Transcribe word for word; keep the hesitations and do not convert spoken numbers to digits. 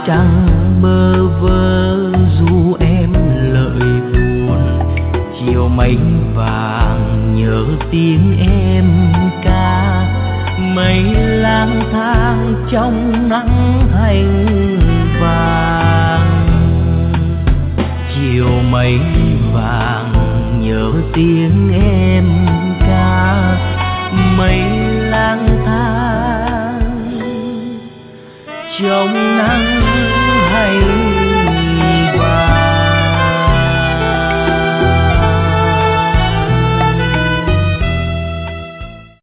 trăng bơ vơ du em lợi buồn, chiều mây vàng nhớ tiếng em ca, mây lang thang trong nắng hành vàng. Chiều mây vàng nhớ tiếng em ca, mây lang thang trong nắng hành